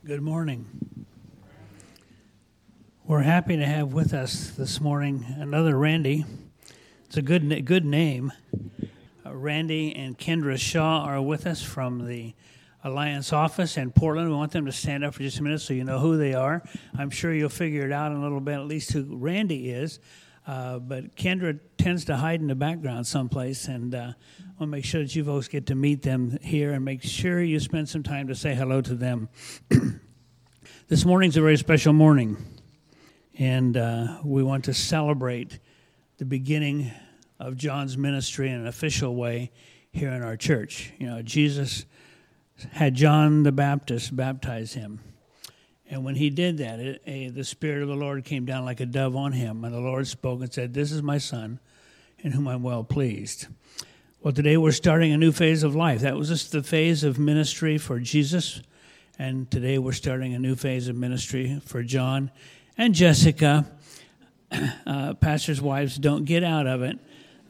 Good morning. We're happy to have with us this morning another Randy. It's a good name. Randy and Kendra Shaw are with us from the Alliance office in Portland. We want them to stand up for just a minute so you know who they are. I'm sure you'll figure it out in a little bit, at least who Randy is. But Kendra tends to hide in the background someplace, and I want to make sure that you folks get to meet them here and make sure you spend some time to say hello to them. This morning's a very special morning, and we want to celebrate the beginning of John's ministry in an official way here in our church. You know, Jesus had John the Baptist baptize him. And when he did that, the Spirit of the Lord came down like a dove on him, and the Lord spoke and said, "This is my Son, in whom I'm well pleased." Well, today we're starting a new phase of life. That was just the phase of ministry for Jesus, and today we're starting a new phase of ministry for John and Jessica. Pastors' wives, don't get out of it.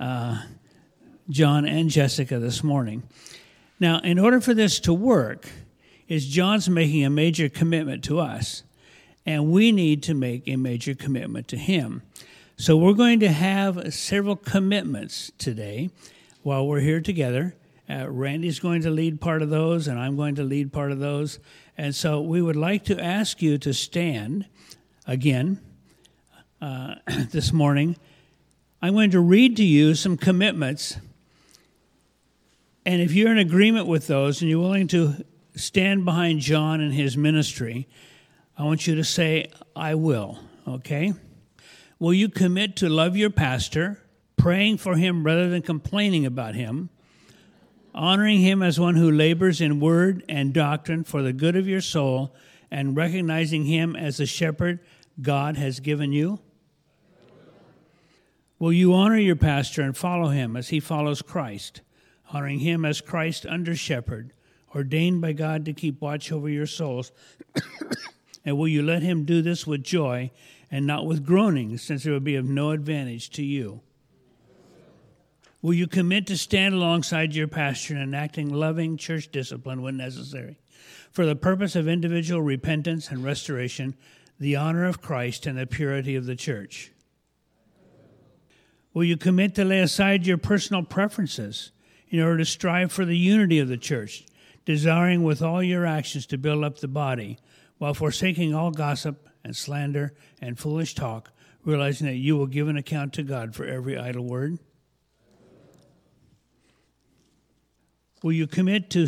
John and Jessica this morning. Now, in order for this to work, John's making a major commitment to us, and we need to make a major commitment to him. So we're going to have several commitments today while we're here together. Randy's going to lead part of those, and I'm going to lead part of those. And so we would like to ask you to stand again this morning. I'm going to read to you some commitments, and if you're in agreement with those and you're willing to stand behind John and his ministry, I want you to say, "I will," okay? Will you commit to love your pastor, praying for him rather than complaining about him, honoring him as one who labors in word and doctrine for the good of your soul, and recognizing him as the shepherd God has given you? Will you honor your pastor and follow him as he follows Christ, honoring him as Christ under shepherd, ordained by God to keep watch over your souls? And will you let him do this with joy and not with groaning, since it would be of no advantage to you? Will you commit to stand alongside your pastor in enacting loving church discipline when necessary, for the purpose of individual repentance and restoration, the honor of Christ, and the purity of the church? Will you commit to lay aside your personal preferences in order to strive for the unity of the church, desiring with all your actions to build up the body, while forsaking all gossip and slander and foolish talk, realizing that you will give an account to God for every idle word? Will you commit to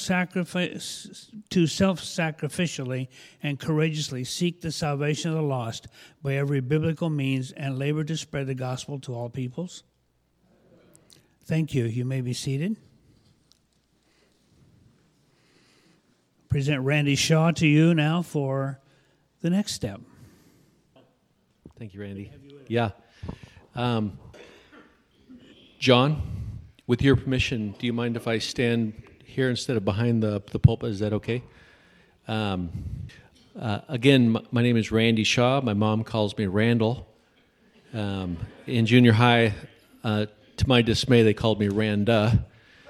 self-sacrificially and courageously seek the salvation of the lost by every biblical means and labor to spread the gospel to all peoples? Thank you. You may be seated. Present Randy Shaw to you now for the next step. Thank you, Randy. Yeah. John, with your permission, do you mind if I stand here instead of behind the pulpit? Is that okay? Again, my name is Randy Shaw. My mom calls me Randall. In junior high, to my dismay, they called me Randa.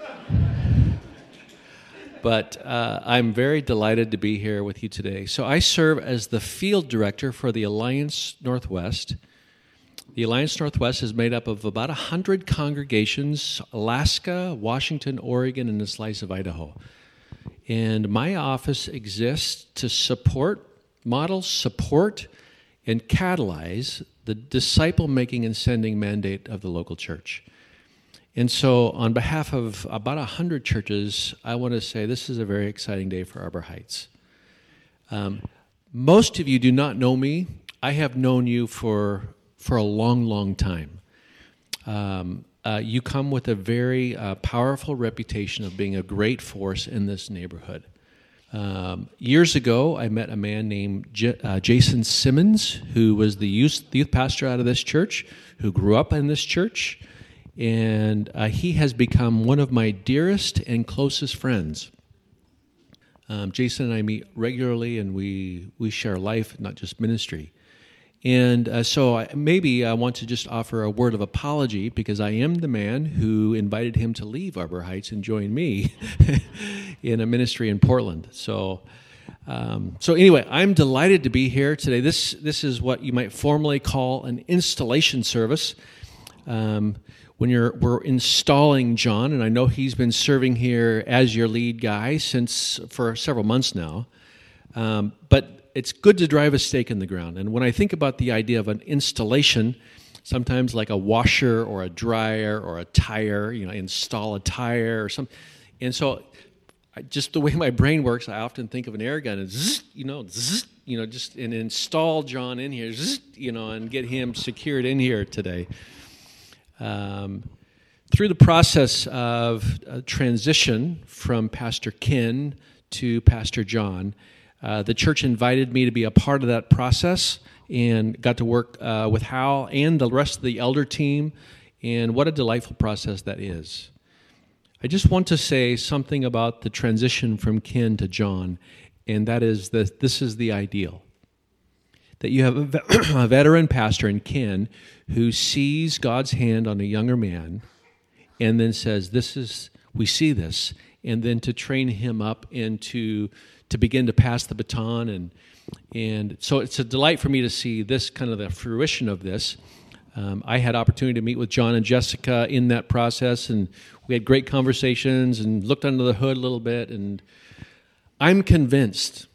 But I'm very delighted to be here with you today. So I serve as the field director for the Alliance Northwest. The Alliance Northwest is made up of about 100 congregations, Alaska, Washington, Oregon, and a slice of Idaho. And my office exists to model, support, and catalyze the disciple-making and sending mandate of the local church. And so on behalf of about 100 churches, I want to say this is a very exciting day for Arbor Heights. Most of you do not know me. I have known you for a long, long time. You come with a very powerful reputation of being a great force in this neighborhood. Years ago, I met a man named Jason Simmons, who was the youth pastor out of this church, who grew up in this church. And he has become one of my dearest and closest friends. Jason and I meet regularly, and we share life, not just ministry. And so I want to just offer a word of apology, because I am the man who invited him to leave Arbor Heights and join me in a ministry in Portland. So So anyway, I'm delighted to be here today. This is what you might formally call an installation service. When we're installing John, and I know he's been serving here as your lead guy for several months now. But it's good to drive a stake in the ground. And when I think about the idea of an installation, sometimes like a washer or a dryer or a tire, install a tire or something. And so just the way my brain works, I often think of an air gun and zzz, just and install John in here, zzz, and get him secured in here today. Through the process of transition from Pastor Ken to Pastor John, the church invited me to be a part of that process and got to work with Hal and the rest of the elder team, and what a delightful process that is. I just want to say something about the transition from Ken to John, and that is that this is the ideal. That you have a veteran pastor in Ken who sees God's hand on a younger man and then says, we see this, and then to train him up and to begin to pass the baton. And so it's a delight for me to see this kind of the fruition of this. I had opportunity to meet with John and Jessica in that process, and we had great conversations and looked under the hood a little bit, and I'm convinced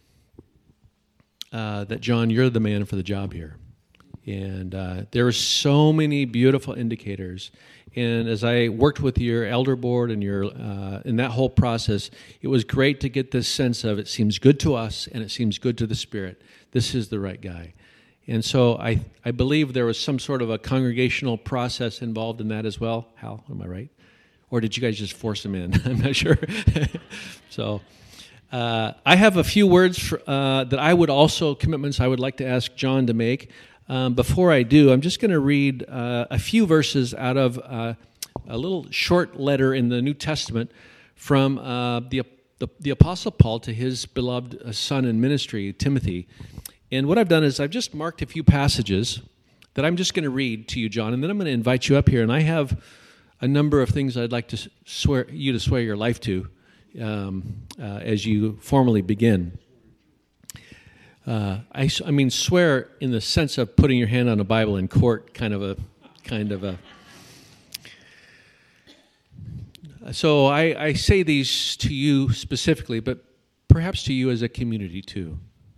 that, John, you're the man for the job here. And there are so many beautiful indicators. And as I worked with your elder board and in that whole process, it was great to get this sense of it seems good to us and it seems good to the Spirit. This is the right guy. And so I believe there was some sort of a congregational process involved in that as well. Hal, am I right? Or did you guys just force him in? I'm not sure. So I have a few words that I would also, commitments I would like to ask John to make. Before I do, I'm just going to read a few verses out of a little short letter in the New Testament from the Apostle Paul to his beloved son in ministry, Timothy. And what I've done is I've just marked a few passages that I'm just going to read to you, John, and then I'm going to invite you up here. And I have a number of things I'd like to swear your life to as you formally begin. I mean, swear in the sense of putting your hand on a Bible in court, kind of a. So I say these to you specifically, but perhaps to you as a community too.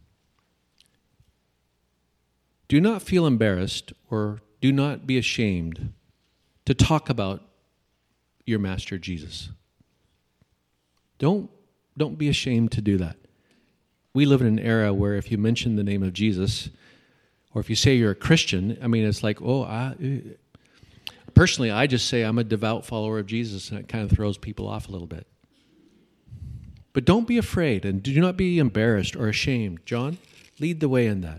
Do not feel embarrassed or do not be ashamed to talk about your Master Jesus. Don't be ashamed to do that. We live in an era where if you mention the name of Jesus, or if you say you're a Christian, I mean, it's like, personally, I just say I'm a devout follower of Jesus, and it kind of throws people off a little bit. But don't be afraid, and do not be embarrassed or ashamed. John, lead the way in that.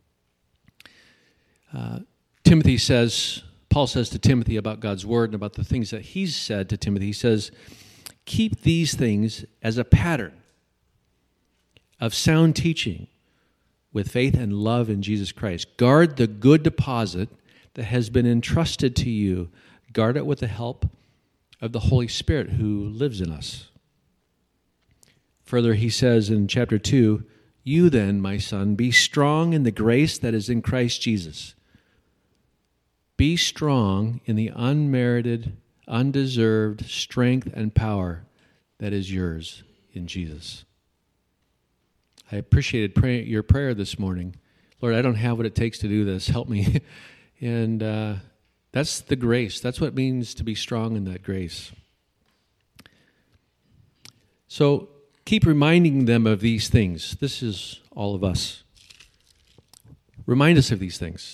Paul says to Timothy about God's word and about the things that he's said to Timothy. He says, keep these things as a pattern of sound teaching with faith and love in Jesus Christ. Guard the good deposit that has been entrusted to you. Guard it with the help of the Holy Spirit who lives in us. Further, he says in chapter 2, you then, my son, be strong in the grace that is in Christ Jesus. Be strong in the unmerited, undeserved strength and power that is yours in Jesus. I appreciated your prayer this morning. Lord, I don't have what it takes to do this. Help me. And that's the grace. That's what it means to be strong in that grace. So keep reminding them of these things. This is all of us. Remind us of these things.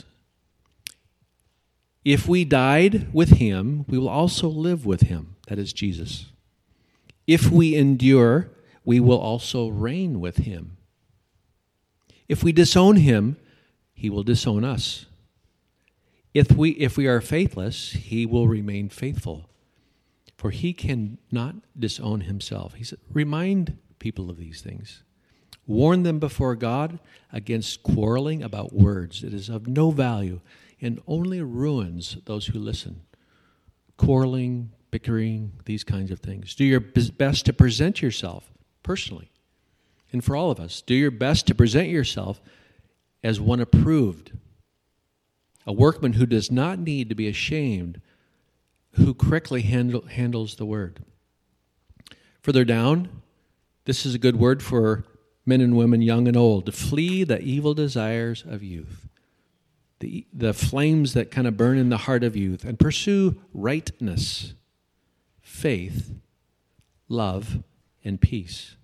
If we died with him, we will also live with him. That is Jesus. If we endure, we will also reign with him. If we disown him, he will disown us. If we are faithless, he will remain faithful. For he cannot disown himself. He said, remind people of these things. Warn them before God against quarreling about words. It is of no value and only ruins those who listen. Quarreling, bickering, these kinds of things. Do your best to present yourself personally and for all of us, do your best to present yourself as one approved, a workman who does not need to be ashamed, who correctly handles the word. Further down, this is a good word for men and women, young and old, to flee the evil desires of youth, the flames that kind of burn in the heart of youth, and pursue rightness, faith, love, and peace.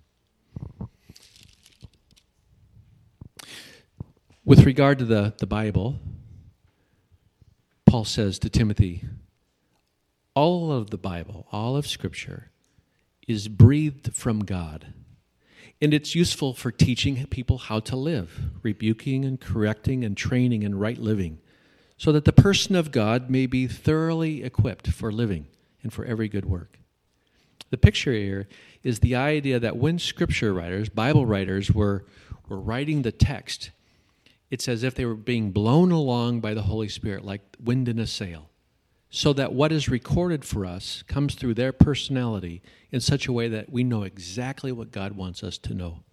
With regard to the Bible, Paul says to Timothy, all of the Bible, all of Scripture, is breathed from God, and it's useful for teaching people how to live, rebuking and correcting and training in right living, so that the person of God may be thoroughly equipped for living and for every good work. The picture here is the idea that when Scripture writers, Bible writers, were writing the text, it's as if they were being blown along by the Holy Spirit like wind in a sail, so that what is recorded for us comes through their personality in such a way that we know exactly what God wants us to know.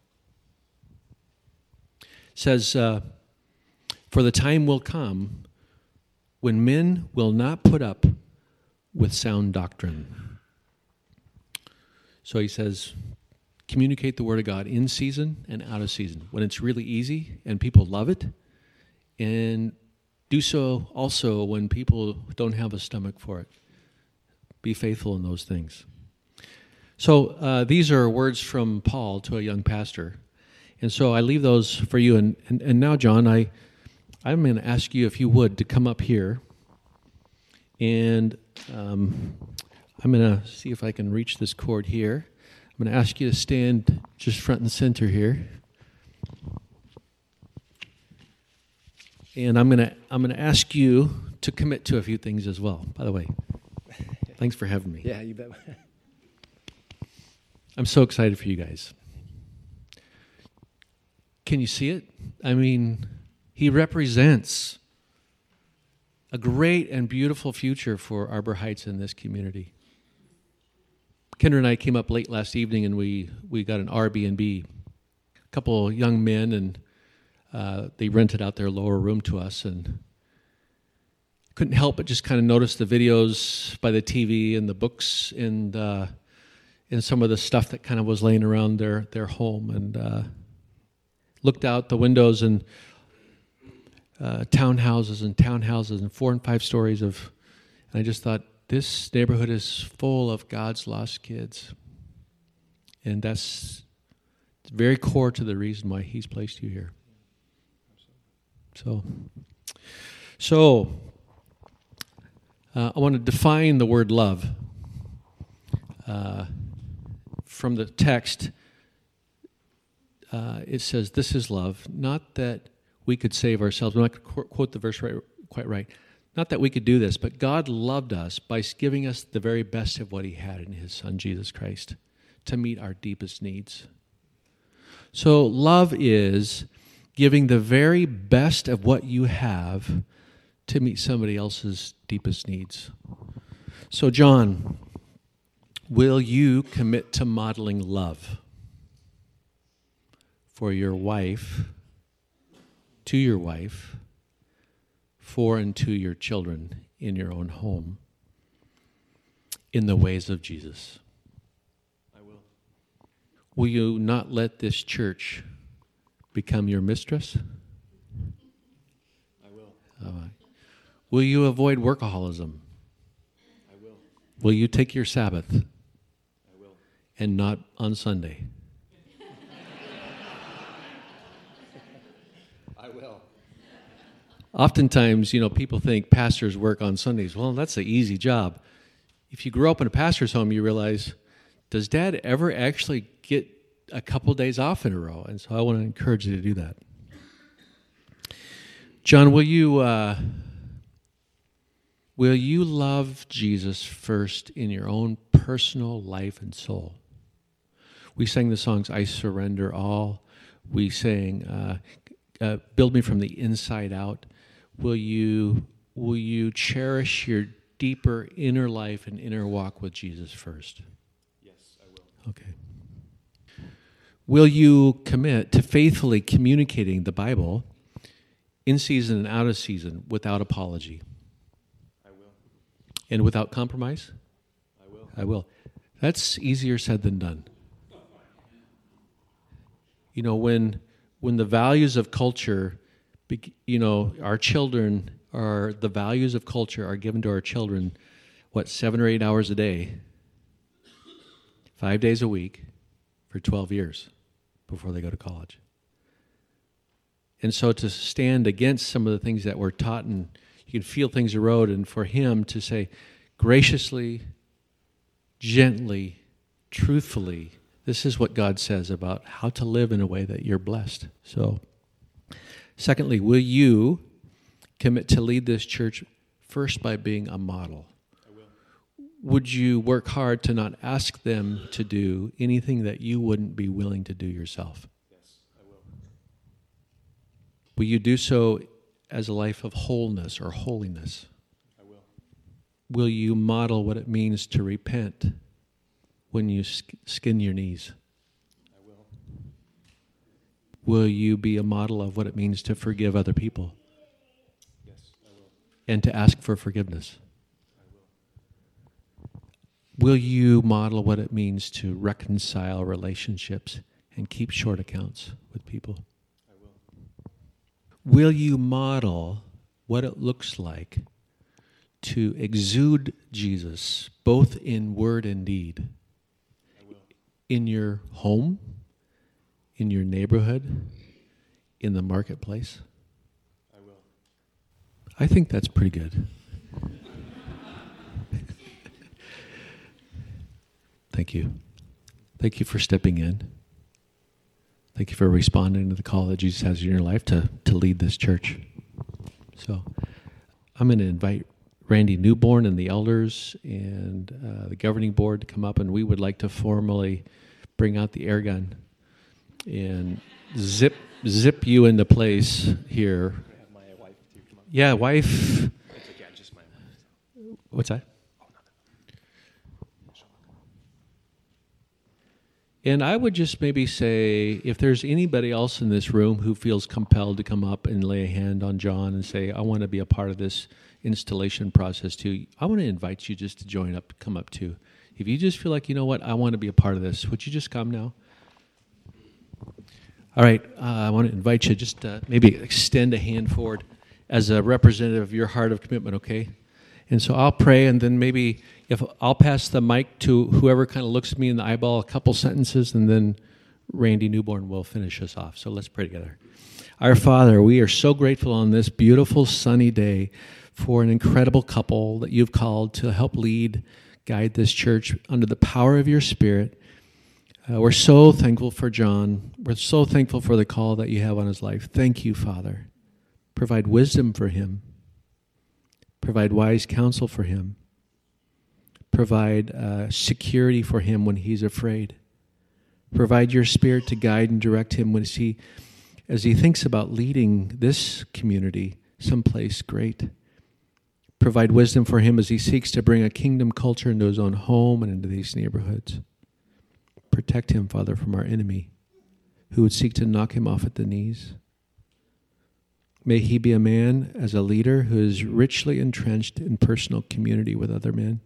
It says, for the time will come when men will not put up with sound doctrine. So he says, communicate the Word of God in season and out of season, when it's really easy and people love it, and do so also when people don't have a stomach for it. Be faithful in those things. So these are words from Paul to a young pastor. And so I leave those for you. And now, John, I'm going to ask you, if you would, to come up here. And I'm going to see if I can reach this cord here. I'm going to ask you to stand just front and center here. And I'm going to ask you to commit to a few things as well. By the way, thanks for having me. Yeah, you bet. I'm so excited for you guys. Can you see it? I mean, he represents a great and beautiful future for Arbor Heights in this community. Kendra and I came up late last evening, and we got an Airbnb. A couple young men, and they rented out their lower room to us, and couldn't help but just kind of notice the videos by the TV and the books and some of the stuff that kind of was laying around their home, and looked out the windows, and townhouses and 4 and 5 stories of, and I just thought, this neighborhood is full of God's lost kids. And that's very core to the reason why he's placed you here. So I want to define the word love. From the text, it says, this is love, not that we could save ourselves. I'm not going to quote the verse quite right. Not that we could do this, but God loved us by giving us the very best of what he had in his Son, Jesus Christ, to meet our deepest needs. So love is giving the very best of what you have to meet somebody else's deepest needs. So John, will you commit to modeling love for your wife, to your wife, for and to your children in your own home, in the ways of Jesus? I will. Will you not let this church become your mistress? I will. All right. Will you avoid workaholism? I will. Will you take your Sabbath? I will. And not on Sunday? I will. Oftentimes, people think pastors work on Sundays. Well, that's an easy job. If you grew up in a pastor's home, you realize, does Dad ever actually get a couple days off in a row? And so I want to encourage you to do that. John, will you love Jesus first in your own personal life and soul? We sang the songs, I Surrender All. We sang, Build Me From the Inside Out. Will you cherish your deeper inner life and inner walk with Jesus first? Yes, I will. Okay. Will you commit to faithfully communicating the Bible in season and out of season without apology? I will. And without compromise? I will. I will. That's easier said than done. You know, when the values of culture, our children are, the values of culture are given to our children, 7 or 8 hours a day, 5 days a week, for 12 years before they go to college. And so to stand against some of the things that we're taught, and you can feel things erode, and for him to say graciously, gently, truthfully, this is what God says about how to live in a way that you're blessed. So, secondly, will you commit to lead this church first by being a model? I will. Would you work hard to not ask them to do anything that you wouldn't be willing to do yourself? Yes, I will. Will you do so as a life of wholeness or holiness? I will. Will you model what it means to repent when you skin your knees? I will. Will you be a model of what it means to forgive other people Yes, I will. and to ask for forgiveness? I will. Will you model what it means to reconcile relationships and keep short accounts with people? I will. Will you model what it looks like to exude Jesus, both in word and deed, I will. in your home, in your neighborhood, in the marketplace? I will. I think that's pretty good. Thank you. Thank you for stepping in. Thank you for responding to the call that Jesus has in your life to lead this church. So I'm going to invite Randy Newborn and the elders and the governing board to come up, and we would like to formally bring out the air gun and zip you into place here. I have my wife to come up. Yeah, wife. It's okay, just my wife. What's that? And I would just maybe say, if there's anybody else in this room who feels compelled to come up and lay a hand on John and say, I want to be a part of this installation process too, I want to invite you just to come up too. If you just feel like, you know what, I want to be a part of this, would you just come now? All right, I want to invite you just maybe extend a hand forward as a representative of your heart of commitment, okay? And so I'll pray, and then maybe if I'll pass the mic to whoever kind of looks at me in the eyeball, a couple sentences, and then Randy Newborn will finish us off. So let's pray together. Our Father, we are so grateful on this beautiful sunny day for an incredible couple that you've called to help guide this church under the power of your Spirit. We're so thankful for John. We're so thankful for the call that you have on his life. Thank you, Father. Provide wisdom for him. Provide wise counsel for him. Provide security for him when he's afraid. Provide your Spirit to guide and direct him as he thinks about leading this community someplace great. Provide wisdom for him as he seeks to bring a kingdom culture into his own home and into these neighborhoods. Protect him, Father, from our enemy who would seek to knock him off at the knees. May he be a man as a leader who is richly entrenched in personal community with other men.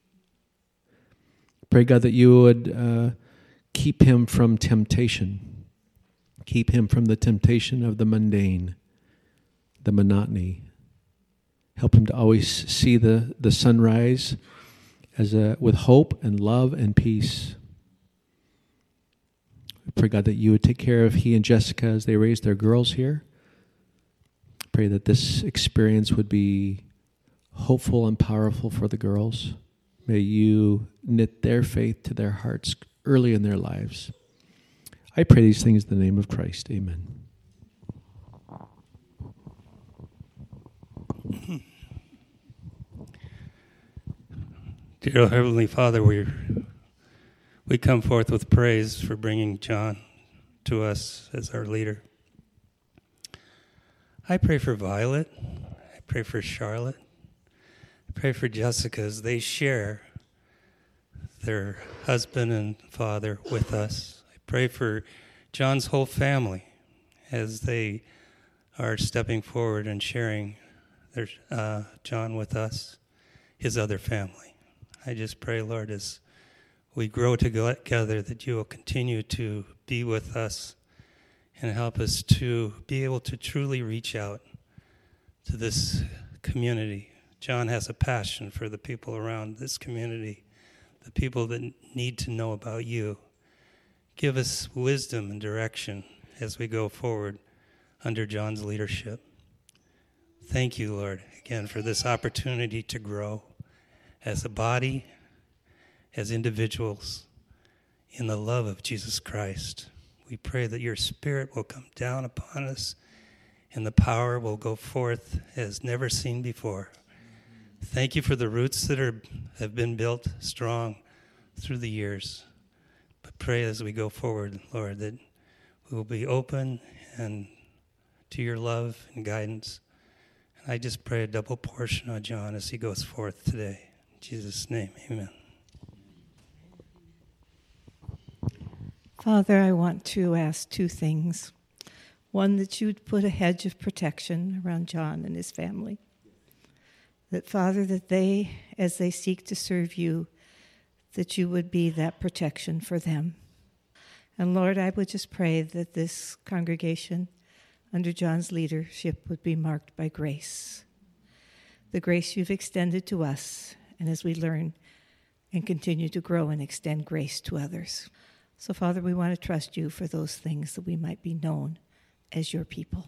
Pray, God, that you would keep him from temptation. Keep him from the temptation of the mundane, the monotony. Help him to always see the sunrise with hope and love and peace. Pray, God, that you would take care of he and Jessica as they raise their girls here. Pray that this experience would be hopeful and powerful for the girls. May you knit their faith to their hearts early in their lives. I pray these things in the name of Christ. Amen. Dear Heavenly Father, we come forth with praise for bringing John to us as our leader. I pray for Violet. I pray for Charlotte. I pray for Jessica as they share their husband and father with us. I pray for John's whole family as they are stepping forward and sharing John with us, his other family. I just pray, Lord, as we grow together, that you will continue to be with us and help us to be able to truly reach out to this community. John has a passion for the people around this community, the people that need to know about you. Give us wisdom and direction as we go forward under John's leadership. Thank you, Lord, again, for this opportunity to grow as a body, as individuals, in the love of Jesus Christ. We pray that your Spirit will come down upon us and the power will go forth as never seen before. Thank you for the roots that have been built strong through the years. But pray as we go forward, Lord, that we will be open and to your love and guidance. And I just pray a double portion on John as he goes forth today. In Jesus' name, amen. Father, I want to ask two things. One, that you'd put a hedge of protection around John and his family. That, Father, that they, as they seek to serve you, that you would be that protection for them. And Lord, I would just pray that this congregation, under John's leadership, would be marked by grace. The grace you've extended to us, and as we learn and continue to grow and extend grace to others. So, Father, we want to trust you for those things that we might be known as your people.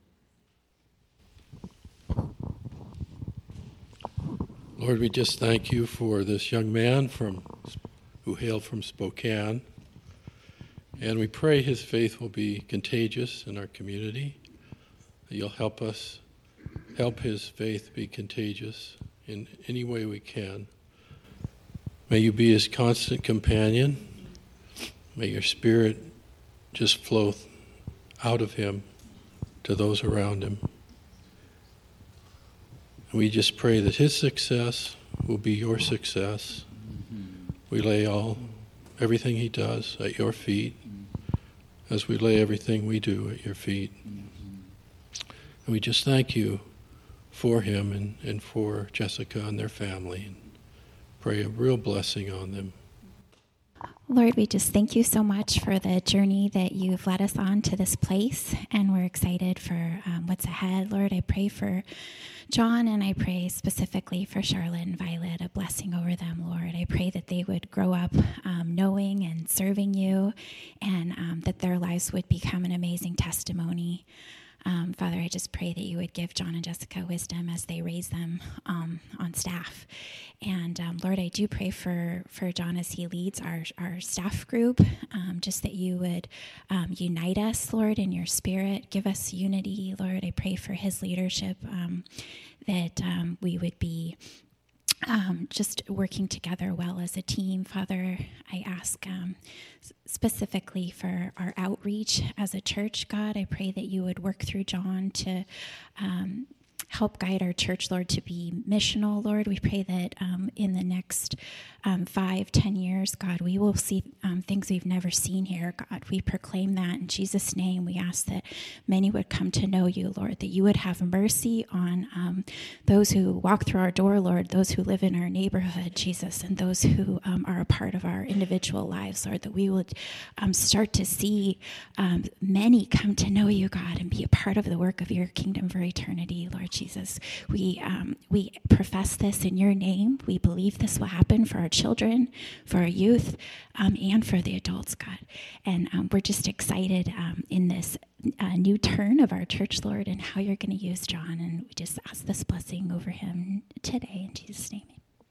Lord, we just thank you for this young man who hailed from Spokane. And we pray his faith will be contagious in our community. That you'll help his faith be contagious in any way we can. May you be his constant companion. May your Spirit just flow out of him to those around him. And we just pray that his success will be your success. We lay everything he does at your feet, as we lay everything we do at your feet. And we just thank you for him and for Jessica and their family, and pray a real blessing on them. Lord, we just thank you so much for the journey that you've led us on to this place, and we're excited for what's ahead. Lord, I pray for John, and I pray specifically for Charlotte and Violet, a blessing over them, Lord. I pray that they would grow up knowing and serving you, and that their lives would become an amazing testimony. Father, I just pray that you would give John and Jessica wisdom as they raise them on staff. And Lord, I do pray for John as he leads our staff group, just that you would unite us, Lord, in your spirit. Give us unity, Lord. I pray for his leadership, that we would be just working together well as a team. Father, I ask specifically for our outreach as a church, God. I pray that you would work through John to help guide our church, Lord, to be missional, Lord. We pray that in the next 5-10 years, God, we will see things we've never seen here, God. We proclaim that in Jesus' name. We ask that many would come to know you, Lord, that you would have mercy on those who walk through our door, Lord, those who live in our neighborhood, Jesus, and those who are a part of our individual lives, Lord, that we would start to see many come to know you, God, and be a part of the work of your kingdom for eternity, Lord Jesus. We profess this in your name. We believe this will happen for our children, for our youth, and for the adults, God. And we're just excited in this new turn of our church, Lord, and how you're going to use John. And we just ask this blessing over him today in Jesus' name.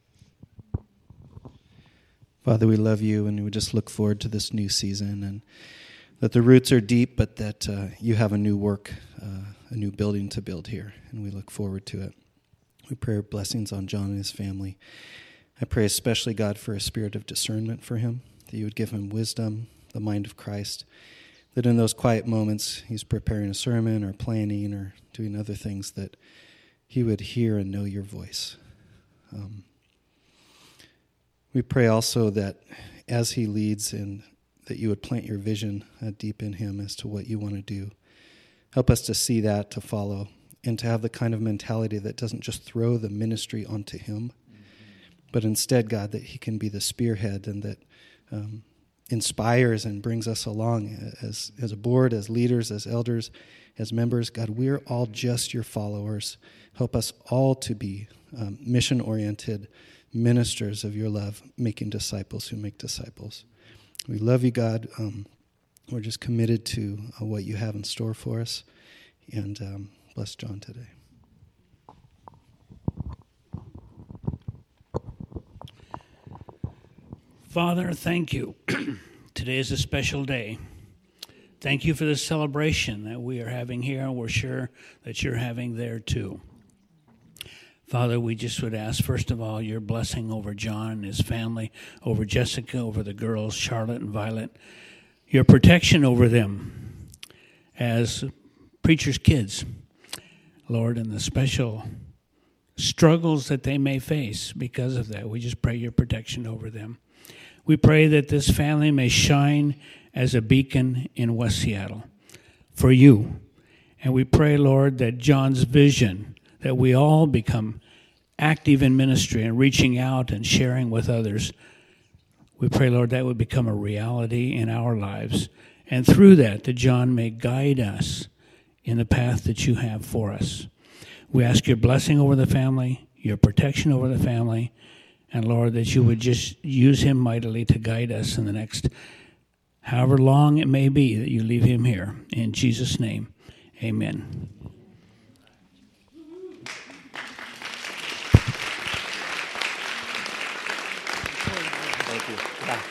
Father, we love you, and we just look forward to this new season, and that the roots are deep, but that you have a new work, a new building to build here, and we look forward to it. We pray blessings on John and his family. I pray especially, God, for a spirit of discernment for him, that you would give him wisdom, the mind of Christ, that in those quiet moments he's preparing a sermon or planning or doing other things, that he would hear and know your voice. We pray also that as he leads in that you would plant your vision deep in him as to what you want to do. Help us to see that, to follow, and to have the kind of mentality that doesn't just throw the ministry onto him, but instead, God, that he can be the spearhead and that inspires and brings us along as a board, as leaders, as elders, as members. God, we're all just your followers. Help us all to be mission-oriented ministers of your love, making disciples who make disciples. We love you, God. We're just committed to what you have in store for us. And bless John today. Father, thank you. Today is a special day. Thank you for the celebration that we are having here, and we're sure that you're having there too. Father, we just would ask, first of all, your blessing over John and his family, over Jessica, over the girls, Charlotte and Violet, your protection over them as preachers' kids, Lord, and the special struggles that they may face because of that. We just pray your protection over them. We pray that this family may shine as a beacon in West Seattle for you. And we pray, Lord, that John's vision, that we all become active in ministry and reaching out and sharing with others. We pray, Lord, that would become a reality in our lives. And through that John may guide us in the path that you have for us. We ask your blessing over the family, your protection over the family, and Lord, that you would just use him mightily to guide us in the next however long it may be that you leave him here. In Jesus' name, amen. Thank you.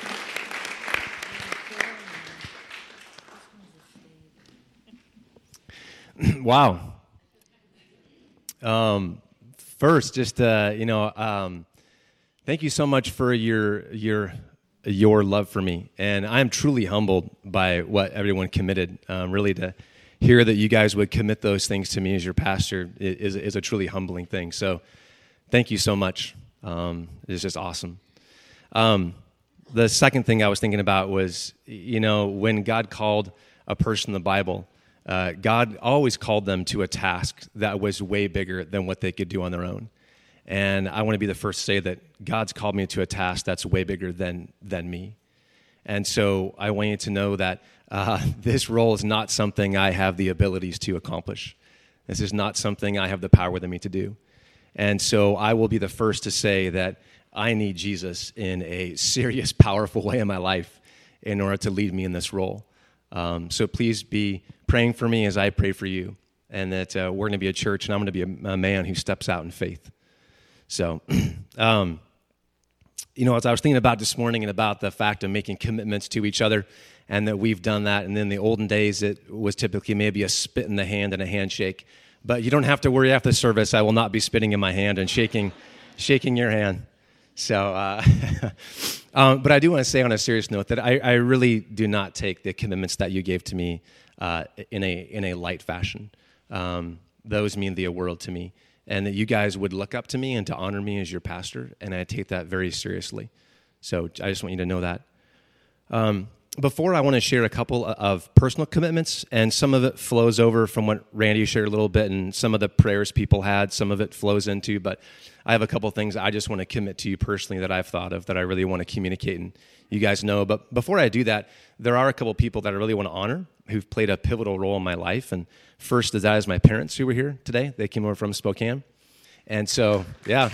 Yeah. Wow. First, just thank you so much for your love for me, and I'm truly humbled by what everyone committed. Really, to hear that you guys would commit those things to me as your pastor is a truly humbling thing. So, thank you so much. It's just awesome. The second thing I was thinking about was, when God called a person in the Bible, God always called them to a task that was way bigger than what they could do on their own. And I want to be the first to say that God's called me to a task that's way bigger than me. And so I want you to know that this role is not something I have the abilities to accomplish. This is not something I have the power within me to do. And so I will be the first to say that I need Jesus in a serious, powerful way in my life in order to lead me in this role. So please be praying for me as I pray for you, and that we're going to be a church, and I'm going to be a man who steps out in faith. So, as I was thinking about this morning and about the fact of making commitments to each other, and that we've done that, and in the olden days it was typically maybe a spit in the hand and a handshake. But you don't have to worry after the service. I will not be spitting in my hand and shaking your hand. So, but I do want to say on a serious note that I really do not take the commitments that you gave to me in a light fashion. Those mean the world to me, and that you guys would look up to me and to honor me as your pastor, and I take that very seriously. So I just want you to know that. Before, I want to share a couple of personal commitments, and some of it flows over from what Randy shared a little bit, and some of the prayers people had, some of it flows into, but I have a couple things I just want to commit to you personally that I've thought of that I really want to communicate and you guys know. But before I do that, there are a couple people that I really want to honor who've played a pivotal role in my life. And first is my parents who were here today. They came over from Spokane. And so, yeah.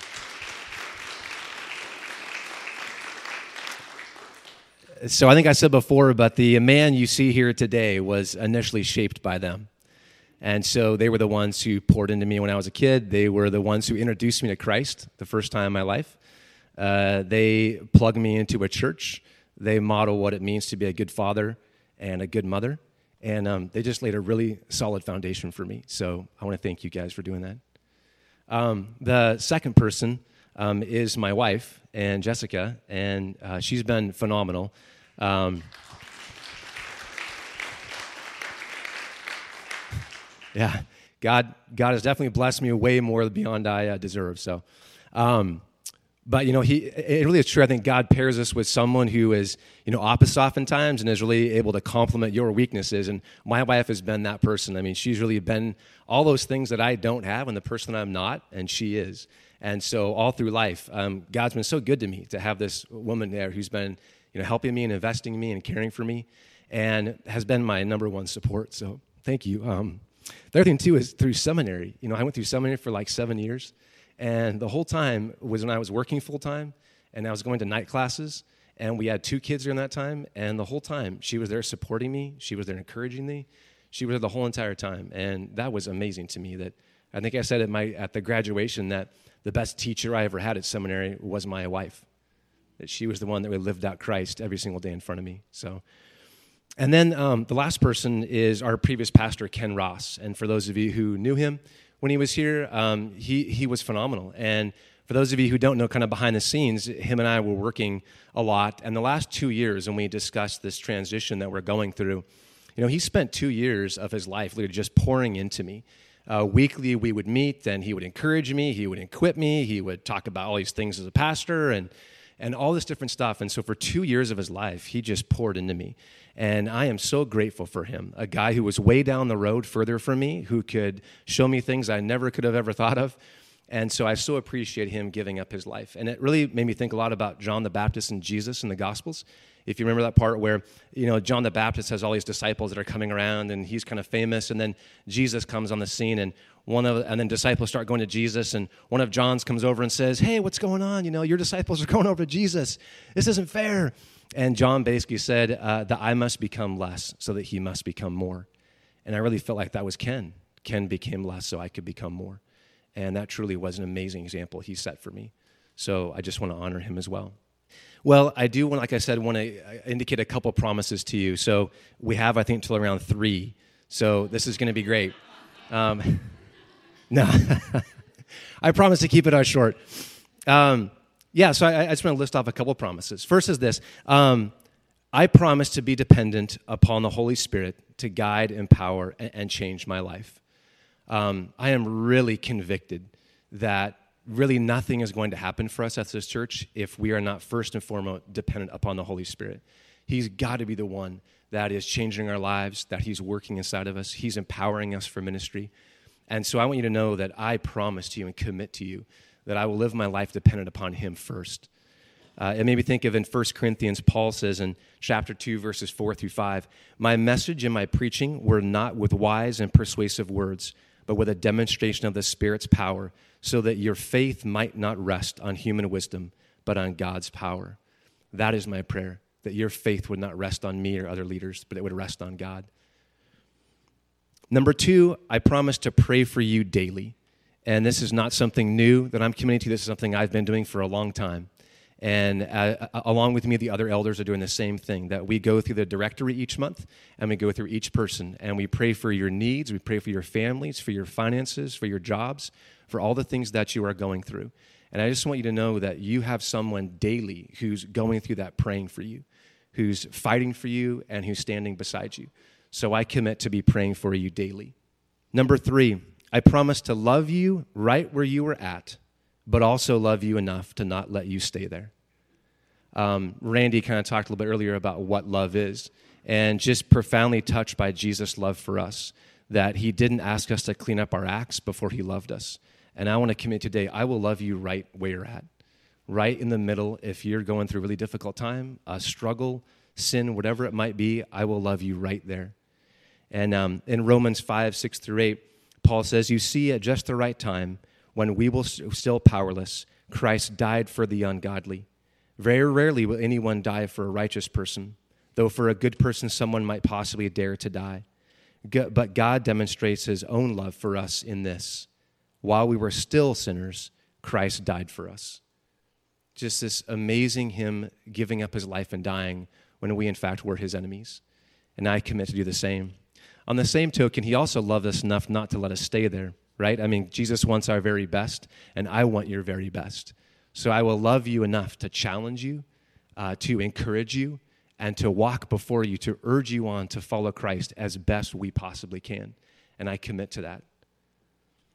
So I think I said before, but the man you see here today was initially shaped by them. And so they were the ones who poured into me when I was a kid. They were the ones who introduced me to Christ the first time in my life. They plugged me into a church. They model what it means to be a good father and a good mother. And they just laid a really solid foundation for me. So I want to thank you guys for doing that. The second person is my wife, and Jessica, and she's been phenomenal. Yeah, God has definitely blessed me way more beyond I deserve. So, But, it really is true. I think God pairs us with someone who is, opposite oftentimes and is really able to complement your weaknesses. And my wife has been that person. I mean, she's really been all those things that I don't have and the person I'm not, and she is. And so all through life, God's been so good to me to have this woman there who's been, helping me and investing in me and caring for me and has been my number one support. So thank you. The other thing, too, is through seminary. I went through seminary for like 7 years. And the whole time was when I was working full-time, and I was going to night classes, and we had 2 kids during that time, and the whole time she was there supporting me, she was there encouraging me, she was there the whole entire time, and that was amazing to me. That I think I said at the graduation that the best teacher I ever had at seminary was my wife, that she was the one that really lived out Christ every single day in front of me. So, and then the last person is our previous pastor, Ken Ross, and for those of you who knew him, when he was here, he was phenomenal. And for those of you who don't know kind of behind the scenes, him and I were working a lot. And the last 2 years, when we discussed this transition that we're going through, he spent 2 years of his life literally just pouring into me. Weekly, we would meet, and he would encourage me, he would equip me, he would talk about all these things as a pastor and all this different stuff. And so for 2 years of his life, he just poured into me. And I am so grateful for him, a guy who was way down the road further from me, who could show me things I never could have ever thought of. And so I so appreciate him giving up his life. And it really made me think a lot about John the Baptist and Jesus in the Gospels. If you remember that part where, John the Baptist has all these disciples that are coming around, and he's kind of famous, and then Jesus comes on the scene, and then disciples start going to Jesus, and one of John's comes over and says, "Hey, what's going on? Your disciples are going over to Jesus. This isn't fair." And John basically said that I must become less so that he must become more. And I really felt like that was Ken. Ken became less so I could become more. And that truly was an amazing example he set for me. So I just want to honor him as well. Well, I do, like I said, want to indicate a couple promises to you. So we have, I think, till around 3. So this is going to be great. No, I promise to keep it short. So I just want to list off a couple promises. First is this. I promise to be dependent upon the Holy Spirit to guide, empower, and change my life. I am really convicted that really nothing is going to happen for us at this church if we are not first and foremost dependent upon the Holy Spirit. He's got to be the one that is changing our lives, that he's working inside of us. He's empowering us for ministry. And so I want you to know that I promise to you and commit to you that I will live my life dependent upon him first. It made me think of in 1 Corinthians, Paul says in chapter 2, verses 4 through 5, "My message and my preaching were not with wise and persuasive words, but with a demonstration of the Spirit's power, so that your faith might not rest on human wisdom, but on God's power." That is my prayer, that your faith would not rest on me or other leaders, but it would rest on God. Number 2, I promise to pray for you daily. And this is not something new that I'm committing to. This is something I've been doing for a long time. And along with me, the other elders are doing the same thing, that we go through the directory each month, and we go through each person, and we pray for your needs, we pray for your families, for your finances, for your jobs, for all the things that you are going through. And I just want you to know that you have someone daily who's going through that, praying for you, who's fighting for you, and who's standing beside you. So I commit to be praying for you daily. Number 3, I promise to love you right where you were at, but also love you enough to not let you stay there. Randy kind of talked a little bit earlier about what love is, and just profoundly touched by Jesus' love for us, that he didn't ask us to clean up our acts before he loved us. And I want to commit today, I will love you right where you're at, right in the middle. If you're going through a really difficult time, a struggle, sin, whatever it might be, I will love you right there. And in Romans 5, 6 through 8, Paul says, "You see, at just the right time, when we were still powerless, Christ died for the ungodly. Very rarely will anyone die for a righteous person, though for a good person someone might possibly dare to die. But God demonstrates his own love for us in this: while we were still sinners, Christ died for us." Just this amazing him giving up his life and dying when we in fact were his enemies. And I commit to do the same. On the same token, he also loved us enough not to let us stay there, right? I mean, Jesus wants our very best, and I want your very best. So I will love you enough to challenge you, to encourage you, and to walk before you, to urge you on to follow Christ as best we possibly can. And I commit to that.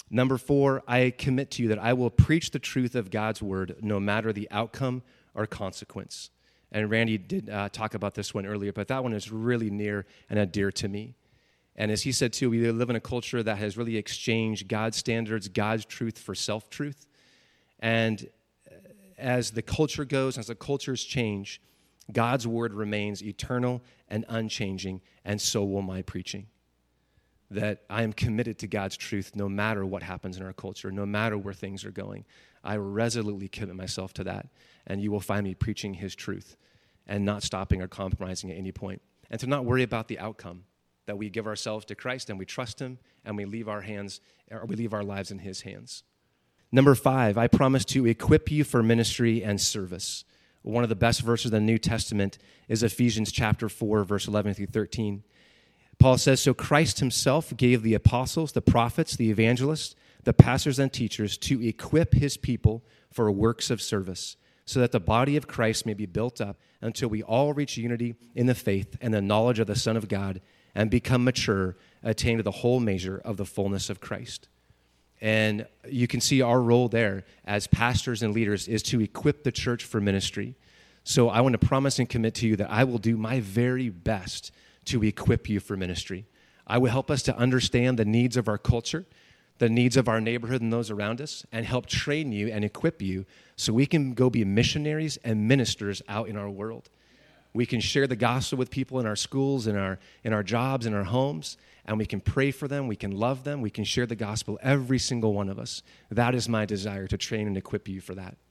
Number 4, I commit to you that I will preach the truth of God's word no matter the outcome or consequence. And Randy did talk about this one earlier, but that one is really near and dear to me. And as he said too, we live in a culture that has really exchanged God's standards, God's truth for self-truth. And as the culture goes, as the cultures change, God's word remains eternal and unchanging, and so will my preaching. That I am committed to God's truth no matter what happens in our culture, no matter where things are going. I resolutely commit myself to that, and you will find me preaching his truth and not stopping or compromising at any point. And to not worry about the outcome, that we give ourselves to Christ and we trust him and we leave our lives in his hands. Number 5, I promise to equip you for ministry and service. One of the best verses in the New Testament is Ephesians chapter 4, verse 11 through 13. Paul says, so Christ himself gave the apostles, the prophets, the evangelists, the pastors and teachers to equip his people for works of service, so that the body of Christ may be built up until we all reach unity in the faith and the knowledge of the Son of God and become mature, attain to the whole measure of the fullness of Christ. And you can see our role there as pastors and leaders is to equip the church for ministry. So I want to promise and commit to you that I will do my very best to equip you for ministry. I will help us to understand the needs of our culture, the needs of our neighborhood and those around us, and help train you and equip you so we can go be missionaries and ministers out in our world. We can share the gospel with people in our schools, in our jobs, in our homes, and we can pray for them, we can love them, we can share the gospel, every single one of us. That is my desire, to train and equip you for that.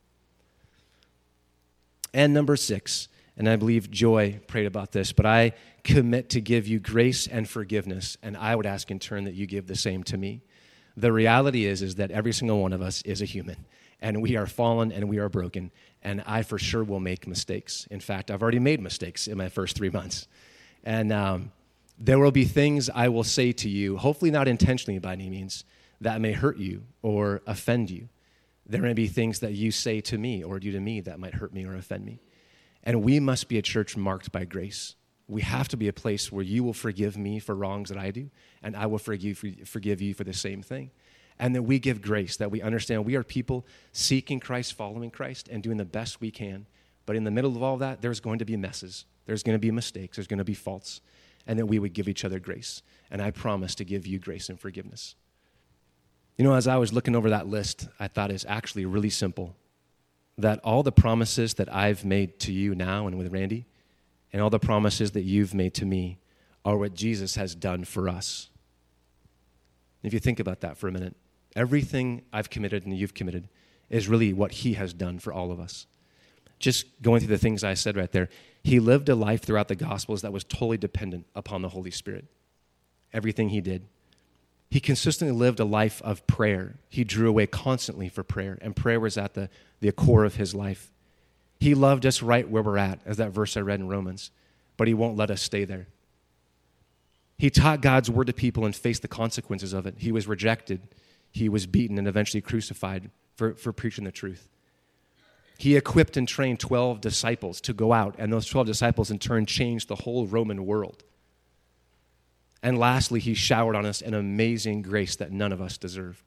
And number 6, and I believe Joy prayed about this, but I commit to give you grace and forgiveness, and I would ask in turn that you give the same to me. The reality is that every single one of us is a human, and we are fallen and we are broken, and I for sure will make mistakes. In fact, I've already made mistakes in my first 3 months. And there will be things I will say to you, hopefully not intentionally by any means, that may hurt you or offend you. There may be things that you say to me or do to me that might hurt me or offend me. And we must be a church marked by grace. We have to be a place where you will forgive me for wrongs that I do, and I will forgive you for the same thing. And that we give grace, that we understand we are people seeking Christ, following Christ, and doing the best we can. But in the middle of all that, there's going to be messes. There's going to be mistakes. There's going to be faults. And that we would give each other grace. And I promise to give you grace and forgiveness. You know, as I was looking over that list, I thought it's actually really simple. That all the promises that I've made to you now and with Randy, and all the promises that you've made to me are what Jesus has done for us. If you think about that for a minute, everything I've committed and you've committed is really what he has done for all of us. Just going through the things I said right there, he lived a life throughout the Gospels that was totally dependent upon the Holy Spirit. Everything he did. He consistently lived a life of prayer. He drew away constantly for prayer, and prayer was at the core of his life. He loved us right where we're at, as that verse I read in Romans, but he won't let us stay there. He taught God's word to people and faced the consequences of it. He was rejected. He was beaten and eventually crucified for preaching the truth. He equipped and trained 12 disciples to go out, and those 12 disciples in turn changed the whole Roman world. And lastly, he showered on us an amazing grace that none of us deserved.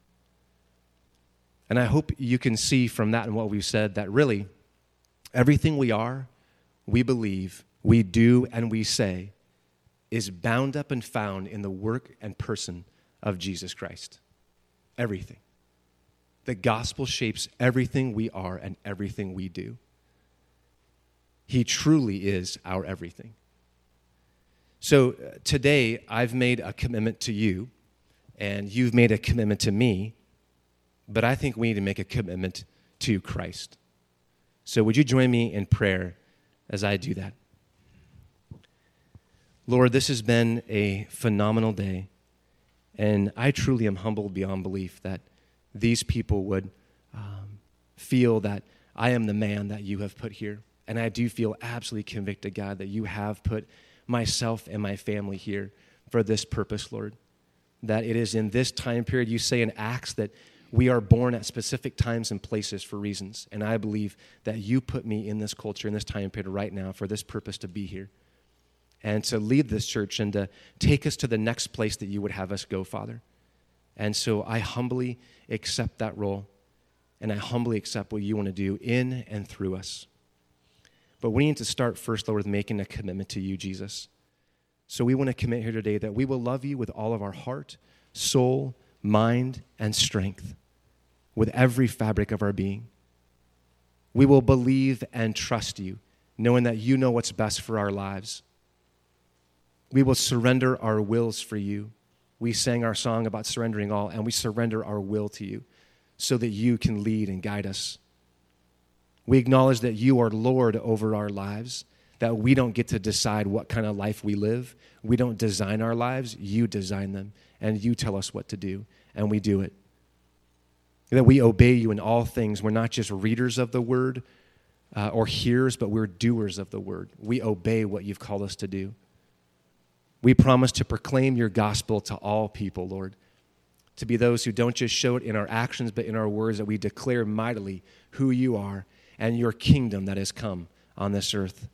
And I hope you can see from that and what we've said that really everything we are, we believe, we do, and we say is bound up and found in the work and person of Jesus Christ. Everything. The gospel shapes everything we are and everything we do. He truly is our everything. So today, I've made a commitment to you, and you've made a commitment to me, but I think we need to make a commitment to Christ. So would you join me in prayer as I do that? Lord, this has been a phenomenal day, and I truly am humbled beyond belief that these people would feel that I am the man that you have put here. And I do feel absolutely convicted, God, that you have put myself and my family here for this purpose, Lord. That it is in this time period, you say in Acts, that we are born at specific times and places for reasons. And I believe that you put me in this culture, in this time period right now for this purpose to be here. And to lead this church and to take us to the next place that you would have us go, Father. And so I humbly accept that role, and I humbly accept what you want to do in and through us. But we need to start first, Lord, with making a commitment to you, Jesus. So we want to commit here today that we will love you with all of our heart, soul, mind, and strength, with every fabric of our being. We will believe and trust you, knowing that you know what's best for our lives. We will surrender our wills for you. We sang our song about surrendering all, and we surrender our will to you so that you can lead and guide us. We acknowledge that you are Lord over our lives, that we don't get to decide what kind of life we live. We don't design our lives. You design them, and you tell us what to do, and we do it. That we obey you in all things. We're not just readers of the word or hearers, but we're doers of the word. We obey what you've called us to do. We promise to proclaim your gospel to all people, Lord, to be those who don't just show it in our actions, but in our words, that we declare mightily who you are and your kingdom that has come on this earth.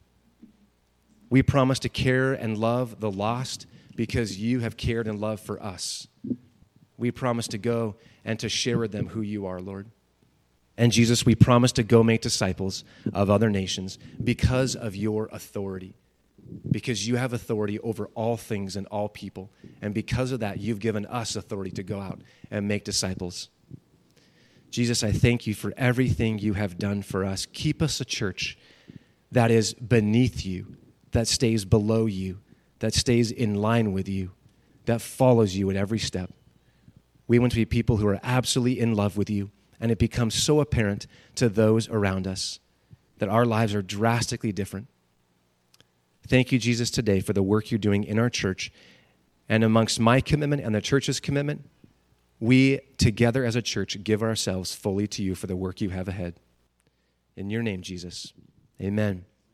We promise to care and love the lost because you have cared and loved for us. We promise to go and to share with them who you are, Lord. And Jesus, we promise to go make disciples of other nations because of your authority, because you have authority over all things and all people. And because of that, you've given us authority to go out and make disciples. Jesus, I thank you for everything you have done for us. Keep us a church that is beneath you, that stays below you, that stays in line with you, that follows you at every step. We want to be people who are absolutely in love with you, and it becomes so apparent to those around us that our lives are drastically different. Thank you, Jesus, today for the work you're doing in our church. And amongst my commitment and the church's commitment, we together as a church give ourselves fully to you for the work you have ahead. In your name, Jesus, amen.